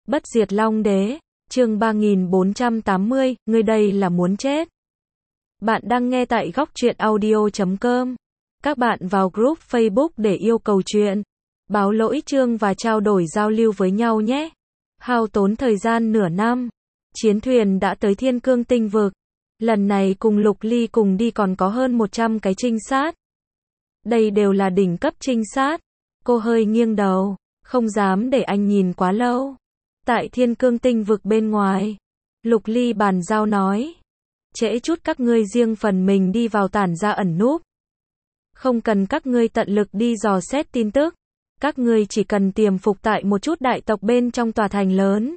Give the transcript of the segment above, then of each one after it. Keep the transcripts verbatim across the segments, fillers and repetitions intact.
Bất diệt Long Đế, chương ba nghìn bốn trăm tám mươi, ngươi đây là muốn chết. Bạn đang nghe tại góc truyện audio chấm com. Các bạn vào group Facebook để yêu cầu chuyện, báo lỗi chương và trao đổi giao lưu với nhau nhé. Hao tốn thời gian nửa năm, chiến thuyền đã tới Thiên Cương Tinh Vực. Lần này cùng Lục Ly cùng đi còn có hơn một trăm cái trinh sát. Đây đều là đỉnh cấp trinh sát. Cô hơi nghiêng đầu, không dám để anh nhìn quá lâu. Tại Thiên Cương Tinh Vực bên ngoài, Lục Ly bàn giao nói, trễ chút các ngươi riêng phần mình đi vào tản ra ẩn núp. Không cần các ngươi tận lực đi dò xét tin tức, các ngươi chỉ cần tiềm phục tại một chút đại tộc bên trong tòa thành lớn.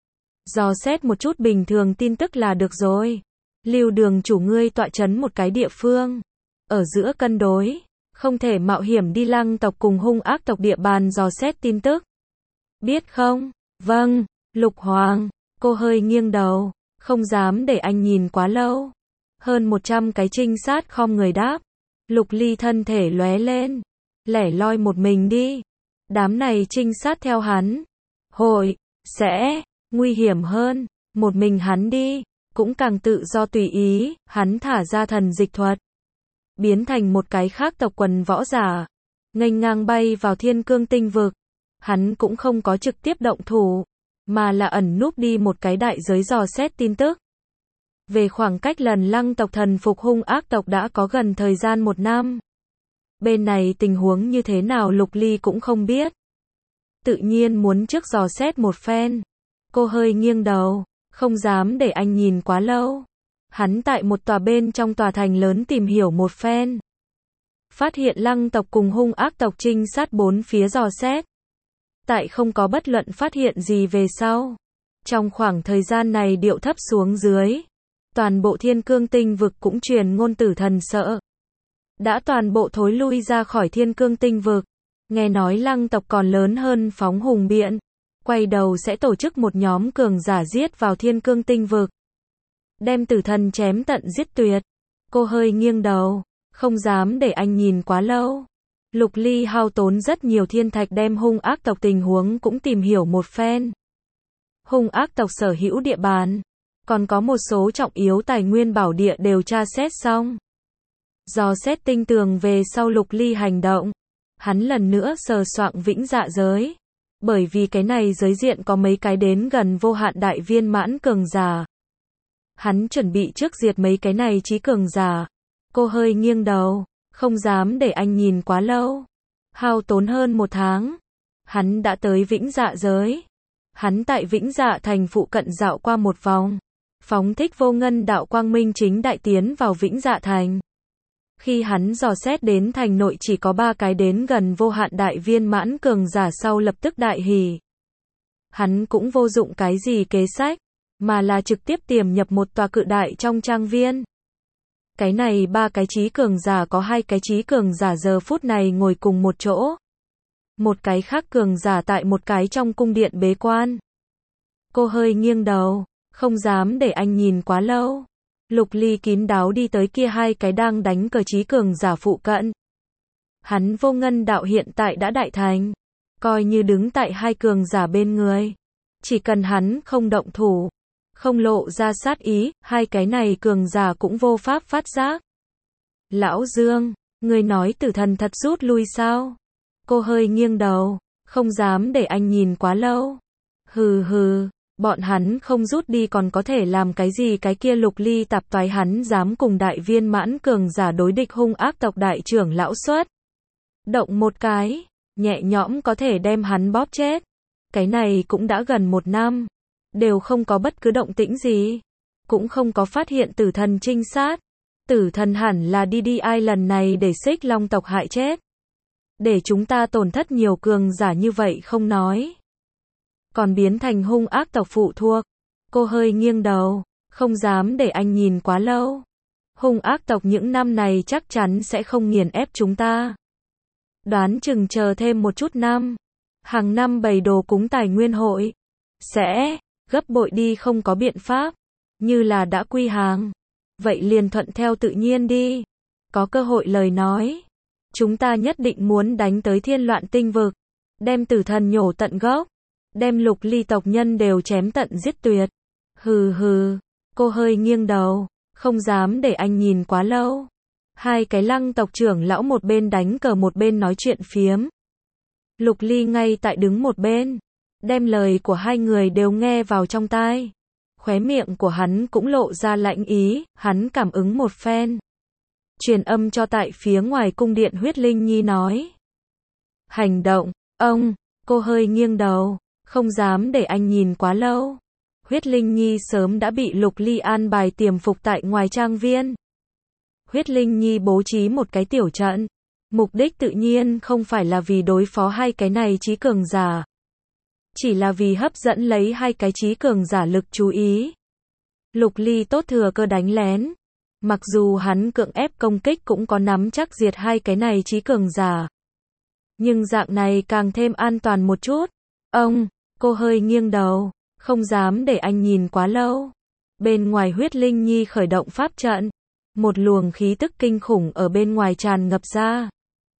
Dò xét một chút bình thường tin tức là được rồi. Lưu Đường chủ ngươi tọa trấn một cái địa phương, ở giữa cân đối, không thể mạo hiểm đi Lăng tộc cùng hung ác tộc địa bàn dò xét tin tức. Biết không? Vâng, Lục Hoàng. Cô hơi nghiêng đầu, không dám để anh nhìn quá lâu. Hơn một trăm cái trinh sát khom người đáp. Lục Ly thân thể lóe lên, lẻ loi một mình đi. Đám này trinh sát theo hắn, hội sẽ nguy hiểm hơn. Một mình hắn đi, cũng càng tự do tùy ý. Hắn thả ra thần dịch thuật, biến thành một cái khác tộc quần võ giả, nghênh ngang bay vào Thiên Cương Tinh Vực. Hắn cũng không có trực tiếp động thủ, mà là ẩn núp đi một cái đại giới dò xét tin tức. Về khoảng cách lần Lăng tộc thần phục hung ác tộc đã có gần thời gian một năm. Bên này tình huống như thế nào Lục Ly cũng không biết. Tự nhiên muốn trước dò xét một phen. Cô hơi nghiêng đầu, không dám để anh nhìn quá lâu. Hắn tại một tòa bên trong tòa thành lớn tìm hiểu một phen. Phát hiện Lăng tộc cùng hung ác tộc trinh sát bốn phía dò xét. Tại không có bất luận phát hiện gì về sau. Trong khoảng thời gian này điệu thấp xuống dưới. Toàn bộ Thiên Cương Tinh Vực cũng truyền ngôn tử thần sợ. Đã toàn bộ thối lui ra khỏi Thiên Cương Tinh Vực. Nghe nói Lăng tộc còn lớn hơn phóng hùng biện. Quay đầu sẽ tổ chức một nhóm cường giả giết vào Thiên Cương Tinh Vực. Đem tử thần chém tận giết tuyệt. Cô hơi nghiêng đầu, không dám để anh nhìn quá lâu. Lục Ly hao tốn rất nhiều thiên thạch đem hung ác tộc tình huống cũng tìm hiểu một phen. Hung ác tộc sở hữu địa bàn, còn có một số trọng yếu tài nguyên bảo địa đều tra xét xong. Dò xét tinh tường về sau Lục Ly hành động. Hắn lần nữa sờ soạng vĩnh dạ giới. Bởi vì cái này giới diện có mấy cái đến gần vô hạn đại viên mãn cường giả. Hắn chuẩn bị trước diệt mấy cái này chí cường giả. Cô hơi nghiêng đầu, không dám để anh nhìn quá lâu. Hao tốn hơn một tháng. Hắn đã tới vĩnh dạ giới. Hắn tại vĩnh dạ thành phụ cận dạo qua một vòng. Phóng thích vô ngân đạo quang minh chính đại tiến vào vĩnh dạ thành. Khi hắn dò xét đến thành nội chỉ có ba cái đến gần vô hạn đại viên mãn cường giả sau lập tức đại hỉ. Hắn cũng vô dụng cái gì kế sách, mà là trực tiếp tiềm nhập một tòa cự đại trong trang viên. Cái này ba cái chí cường giả có hai cái chí cường giả giờ phút này ngồi cùng một chỗ. Một cái khác cường giả tại một cái trong cung điện bế quan. Cô hơi nghiêng đầu, không dám để anh nhìn quá lâu. Lục Ly kín đáo đi tới kia hai cái đang đánh cờ chí cường giả phụ cận. Hắn vô ngân đạo hiện tại đã đại thành. Coi như đứng tại hai cường giả bên người. Chỉ cần hắn không động thủ, không lộ ra sát ý, hai cái này cường giả cũng vô pháp phát giác. Lão Dương, ngươi nói tử thần thật rút lui sao? Cô hơi nghiêng đầu, không dám để anh nhìn quá lâu. Hừ hừ, bọn hắn không rút đi còn có thể làm cái gì cái kia Lục Ly tạp toái hắn dám cùng đại viên mãn cường giả đối địch hung ác tộc đại trưởng lão xuất. Động một cái, nhẹ nhõm có thể đem hắn bóp chết. Cái này cũng đã gần một năm. Đều không có bất cứ động tĩnh gì. Cũng không có phát hiện tử thần trinh sát. Tử thần hẳn là đi đi ai lần này để Xích Long tộc hại chết. Để chúng ta tổn thất nhiều cường giả như vậy không nói. Còn biến thành hung ác tộc phụ thuộc. Cô hơi nghiêng đầu, không dám để anh nhìn quá lâu. Hung ác tộc những năm này chắc chắn sẽ không nghiền ép chúng ta. Đoán chừng chờ thêm một chút năm. Hàng năm bày đồ cúng tài nguyên hội. Sẽ gấp bội đi không có biện pháp. Như là đã quy hàng. Vậy liền thuận theo tự nhiên đi. Có cơ hội lời nói. Chúng ta nhất định muốn đánh tới Thiên Loạn Tinh Vực. Đem tử thần nhổ tận gốc. đem Lục Ly tộc nhân đều chém tận giết tuyệt. Hừ hừ, cô hơi nghiêng đầu, không dám để anh nhìn quá lâu. Hai cái Lăng tộc trưởng lão một bên đánh cờ một bên nói chuyện phiếm. Lục Ly ngay tại đứng một bên, đem lời của hai người đều nghe vào trong tai. Khóe miệng của hắn cũng lộ ra lạnh ý, hắn cảm ứng một phen. Truyền âm cho tại phía ngoài cung điện Huyết Linh Nhi nói. Hành động, ông, cô hơi nghiêng đầu, không dám để anh nhìn quá lâu. Huyết Linh Nhi sớm đã bị Lục Ly an bài tiềm phục tại ngoài trang viên. Huyết Linh Nhi bố trí một cái tiểu trận. Mục đích tự nhiên không phải là vì đối phó hai cái này trí cường giả. Chỉ là vì hấp dẫn lấy hai cái trí cường giả lực chú ý. Lục Ly tốt thừa cơ đánh lén. Mặc dù hắn cưỡng ép công kích cũng có nắm chắc diệt hai cái này trí cường giả. Nhưng dạng này càng thêm an toàn một chút. Ông, cô hơi nghiêng đầu, không dám để anh nhìn quá lâu. Bên ngoài Huyết Linh Nhi khởi động pháp trận. Một luồng khí tức kinh khủng ở bên ngoài tràn ngập ra.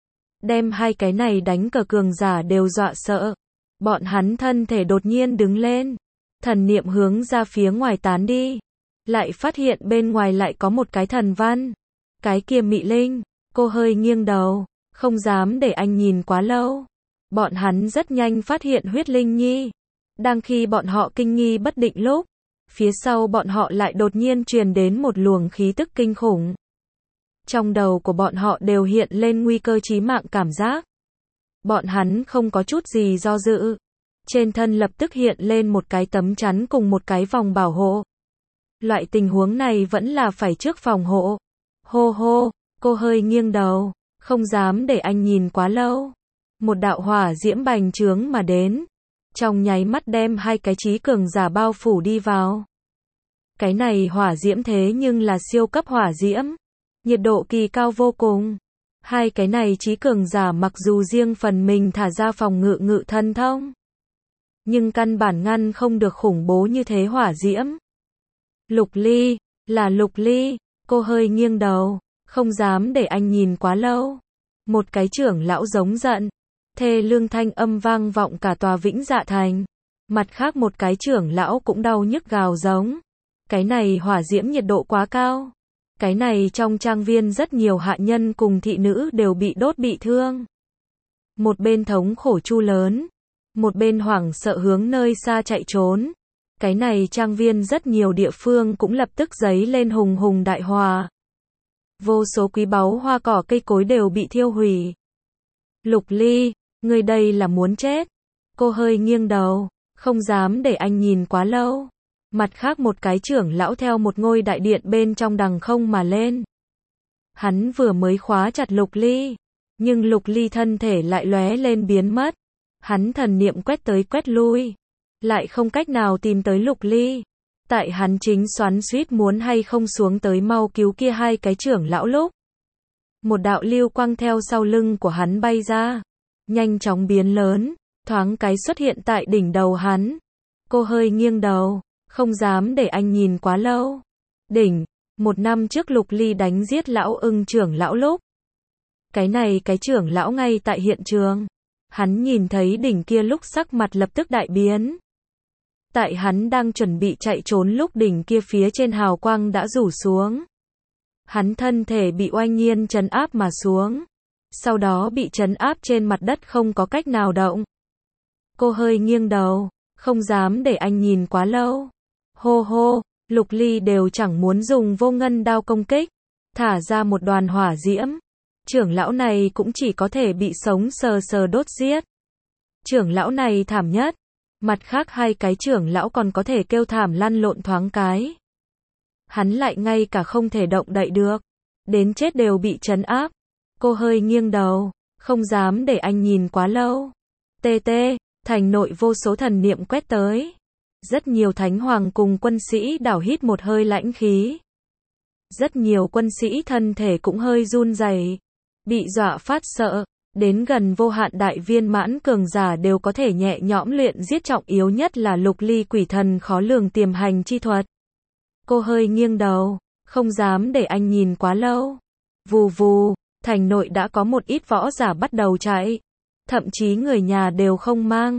Đem hai cái này đánh cờ cường giả đều dọa sợ. Bọn hắn thân thể đột nhiên đứng lên. Thần niệm hướng ra phía ngoài tán đi. Lại phát hiện bên ngoài lại có một cái thần văn. Cái kia Mị Linh, cô hơi nghiêng đầu, không dám để anh nhìn quá lâu. Bọn hắn rất nhanh phát hiện Huyết Linh Nhi. Đang khi bọn họ kinh nghi bất định lúc, phía sau bọn họ lại đột nhiên truyền đến một luồng khí tức kinh khủng. Trong đầu của bọn họ đều hiện lên nguy cơ chí mạng cảm giác. Bọn hắn không có chút gì do dự. Trên thân lập tức hiện lên một cái tấm chắn cùng một cái vòng bảo hộ. Loại tình huống này vẫn là phải trước phòng hộ. Hô hô, cô hơi nghiêng đầu, không dám để anh nhìn quá lâu. Một đạo hỏa diễm bành trướng mà đến. Trong nháy mắt đem hai cái trí cường giả bao phủ đi vào. Cái này hỏa diễm thế nhưng là siêu cấp hỏa diễm. Nhiệt độ kỳ cao vô cùng. Hai cái này trí cường giả mặc dù riêng phần mình thả ra phòng ngự ngự thân thông. Nhưng căn bản ngăn không được khủng bố như thế hỏa diễm. Lục Ly, là Lục Ly, cô hơi nghiêng đầu, không dám để anh nhìn quá lâu. Một cái trưởng lão giống giận. Thê lương thanh âm vang vọng cả tòa Vĩnh Dạ Thành. Mặt khác một cái trưởng lão cũng đau nhức gào giống. Cái này hỏa diễm nhiệt độ quá cao. Cái này trong trang viên rất nhiều hạ nhân cùng thị nữ đều bị đốt bị thương. Một bên thống khổ chu lớn. Một bên hoảng sợ hướng nơi xa chạy trốn. Cái này trang viên rất nhiều địa phương cũng lập tức giấy lên hùng hùng đại hỏa. Vô số quý báu hoa cỏ cây cối đều bị thiêu hủy. Lục Ly, người đây là muốn chết. Cô hơi nghiêng đầu, không dám để anh nhìn quá lâu. Mặt khác một cái trưởng lão theo một ngôi đại điện bên trong đằng không mà lên. Hắn vừa mới khóa chặt Lục Ly, nhưng Lục Ly thân thể lại lóe lên biến mất. Hắn thần niệm quét tới quét lui, lại không cách nào tìm tới Lục Ly. Tại hắn chính xoắn xuýt muốn hay không xuống tới mau cứu kia hai cái trưởng lão lúc. Một đạo lưu quang theo sau lưng của hắn bay ra, nhanh chóng biến lớn, thoáng cái xuất hiện tại đỉnh đầu hắn. Cô hơi nghiêng đầu, không dám để anh nhìn quá lâu. Đỉnh, một năm trước Lục Ly đánh giết lão ưng trưởng lão lúc. Cái này cái trưởng lão ngay tại hiện trường. Hắn nhìn thấy đỉnh kia lúc sắc mặt lập tức đại biến. Tại hắn đang chuẩn bị chạy trốn lúc đỉnh kia phía trên hào quang đã rủ xuống. Hắn thân thể bị oanh nhiên trấn áp mà xuống. Sau đó bị trấn áp trên mặt đất không có cách nào động. Cô hơi nghiêng đầu, không dám để anh nhìn quá lâu. Hô hô, Lục Ly đều chẳng muốn dùng vô ngân đao công kích. Thả ra một đoàn hỏa diễm. Trưởng lão này cũng chỉ có thể bị sống sờ sờ đốt giết. Trưởng lão này thảm nhất. Mặt khác hai cái trưởng lão còn có thể kêu thảm lăn lộn thoáng cái. Hắn lại ngay cả không thể động đậy được. Đến chết đều bị trấn áp. Cô hơi nghiêng đầu, không dám để anh nhìn quá lâu. Tê tê, thành nội vô số thần niệm quét tới. Rất nhiều thánh hoàng cùng quân sĩ đảo hít một hơi lãnh khí. Rất nhiều quân sĩ thân thể cũng hơi run rẩy, bị dọa phát sợ. Đến gần vô hạn đại viên mãn cường giả đều có thể nhẹ nhõm luyện giết trọng yếu nhất là Lục Ly quỷ thần khó lường tiềm hành chi thuật. Cô hơi nghiêng đầu, không dám để anh nhìn quá lâu. Vù vù, thành nội đã có một ít võ giả bắt đầu chạy. Thậm chí người nhà đều không mang.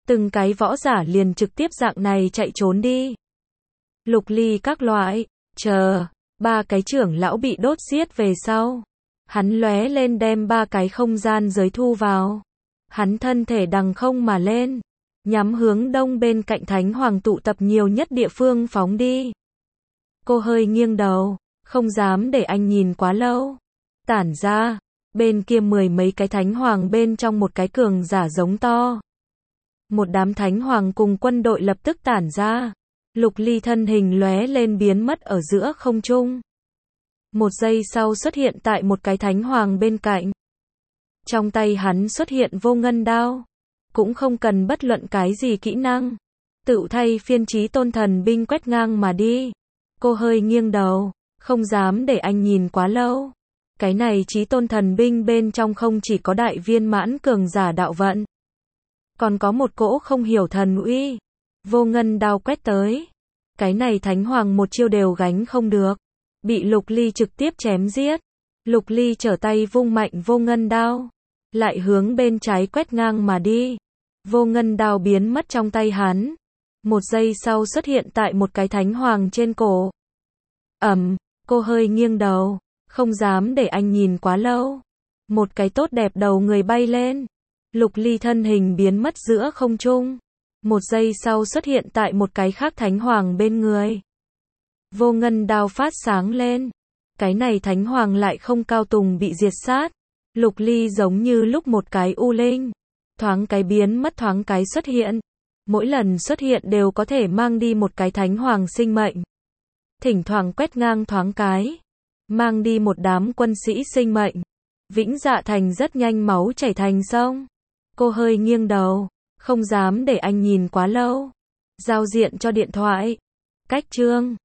Từng cái võ giả liền trực tiếp dạng này chạy trốn đi. Lục ly các loại, chờ, ba cái trưởng lão bị đốt giết về sau. Hắn lóe lên đem ba cái không gian giới thu vào. Hắn thân thể đằng không mà lên, nhắm hướng đông bên cạnh Thánh Hoàng tụ tập nhiều nhất địa phương phóng đi. Cô hơi nghiêng đầu, không dám để anh nhìn quá lâu. Tản ra, bên kia mười mấy cái Thánh Hoàng bên trong một cái cường giả giống to. Một đám Thánh Hoàng cùng quân đội lập tức tản ra. Lục ly thân hình lóe lên biến mất ở giữa không trung. Một giây sau xuất hiện tại một cái Thánh Hoàng bên cạnh. Trong tay hắn xuất hiện vô ngân đao. Cũng không cần bất luận cái gì kỹ năng. Tự thay phiên chí tôn thần binh quét ngang mà đi. Cô hơi nghiêng đầu, không dám để anh nhìn quá lâu. Cái này chí tôn thần binh bên trong không chỉ có đại viên mãn cường giả đạo vận. Còn có một cỗ không hiểu thần uy. Vô ngân đao quét tới. Cái này Thánh Hoàng một chiêu đều gánh không được. Bị Lục ly trực tiếp chém giết. Lục ly trở tay vung mạnh vô ngân đao. Lại hướng bên trái quét ngang mà đi. Vô ngân đao biến mất trong tay hắn. Một giây sau xuất hiện tại một cái Thánh Hoàng trên cổ. Ầm, cô hơi nghiêng đầu. Không dám để anh nhìn quá lâu. Một cái tốt đẹp đầu người bay lên. Lục ly thân hình biến mất giữa không trung. Một giây sau xuất hiện tại một cái khác Thánh Hoàng bên người. Vô ngân đao phát sáng lên. Cái này Thánh Hoàng lại không cao tùng bị diệt sát. Lục ly giống như lúc một cái u linh. Thoáng cái biến mất thoáng cái xuất hiện. Mỗi lần xuất hiện đều có thể mang đi một cái Thánh Hoàng sinh mệnh. Thỉnh thoảng quét ngang thoáng cái. Mang đi một đám quân sĩ sinh mệnh. Vĩnh Dạ Thành rất nhanh máu chảy thành sông. Cô hơi nghiêng đầu. Không dám để anh nhìn quá lâu. Giao diện cho điện thoại. Cách chương